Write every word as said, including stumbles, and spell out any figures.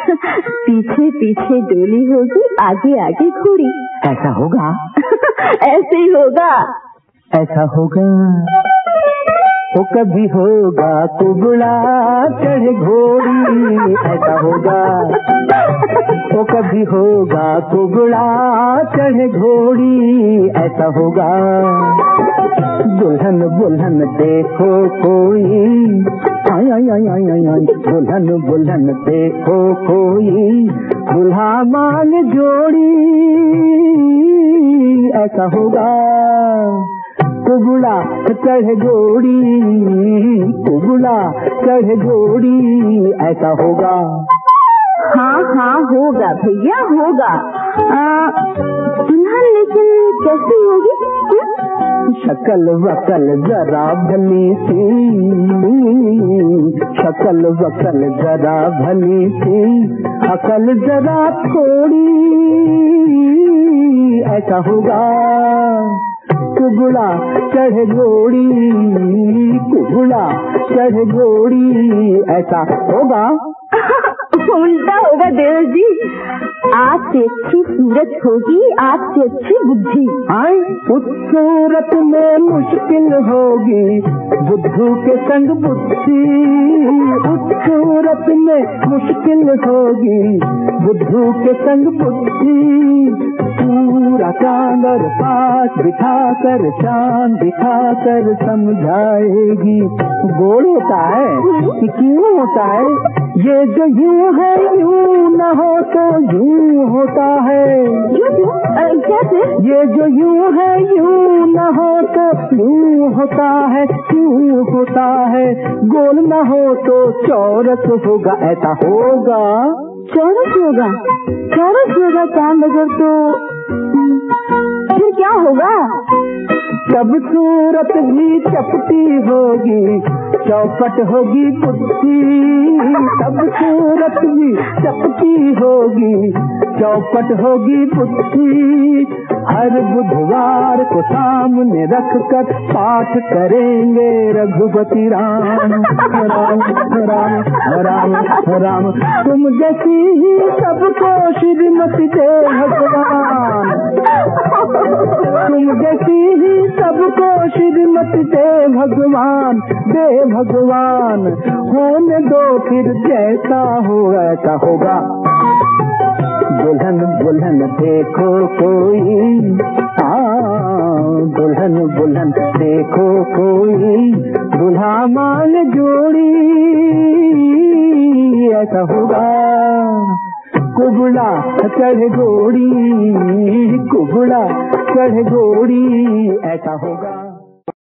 पीछे पीछे डोली होगी, आगे आगे घोड़ी। ऐसा होगा? ऐसे ही होगा। ऐसा होगा वो कभी होगा कुबड़ा चढ़े घोड़ी। ऐसा होगा वो कभी होगा कुबड़ा चढ़े घोड़ी। ऐसा होगा दुल्हन बुल्हन देखो कोई, आई आई आई आई आई आई, दुल्हन बुल्हन देखो कोई, दुल्हा मांग जोड़ी। ऐसा होगा कुबड़ा चढ़े घोड़ी, कुबड़ा चढ़े घोड़ी। ऐसा होगा। हाँ हाँ होगा भैया होगा। दुल्हन लेकिन कैसी होगी? शकल वकल जरा भली सी, शकल वकल जरा भली सी, अकल जरा थोड़ी। ऐसा होगा कुबड़ा चढ़े घोड़ी, कुबड़ा चढ़े घोड़ी। ऐसा होगा। उल्टा होगा देवर जी। आपसे अच्छी सूरत होगी, आपसे अच्छी बुद्धि। आई उस सूरत में मुश्किल होगी बुद्धू के संग बुद्धि। उस सूरत में मुश्किल होगी बुद्धू के संग बुद्धि। पूरा चांदर पास बिठा कर चांद दिखा कर समझाएगी। गोल होता है कि क्यों होता है? ये जो यूं है यूं न हो तो यूं होता है। कैसे? ये जो यूं है यूं न हो तो यूं होता है, यूं होता है। गोल न हो तो चौरस होगा। ऐसा होगा। चौरस होगा? चौरस होगा चांद अगर तो फिर क्या होगा? सब सूरत भी चपटी होगी, चौपट होगी बुद्धि। सब सूरत भी चपटी होगी, चौपट होगी बुद्धि। हर बुधवार को सामने रख कर पाठ करेंगे रघुपति राम राम राम राम राम। तुम जैसी ही सबको श्रीमती दे भगवान, तुम जैसी ही सबको श्रीमती दे भगवान, दे भगवान। होने दो फिर जैसा हो ऐसा होगा। दुल्हन बुल्हन देखो कोई, आ दुल्हन बुल्हन देखो कोई, दुल्हा मांग जोड़ी। ऐसा होगा कुबड़ा चढ़े घोड़ी, कुबड़ा चढ़े घोड़ी। ऐसा होगा।